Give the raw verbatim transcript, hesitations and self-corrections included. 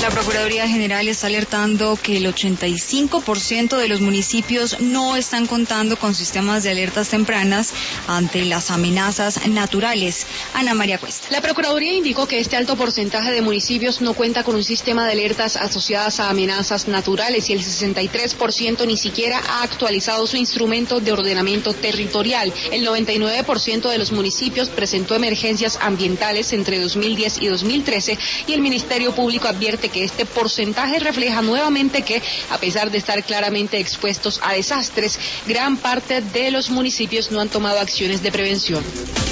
La Procuraduría General está alertando que el ochenta y cinco por ciento de los municipios no están contando con sistemas de alertas tempranas ante las amenazas naturales. Ana María Cuesta. La Procuraduría indicó que este alto porcentaje de municipios no cuenta con un sistema de alertas asociadas a amenazas naturales y el sesenta y tres por ciento ni siquiera ha actualizado su instrumento de ordenamiento territorial. El noventa y nueve por ciento de los municipios presentó emergencias ambientales entre dos mil diez y dos mil trece y el Ministerio Público advierte que este porcentaje refleja nuevamente que, a pesar de estar claramente expuestos a desastres, gran parte de los municipios no han tomado acciones de prevención.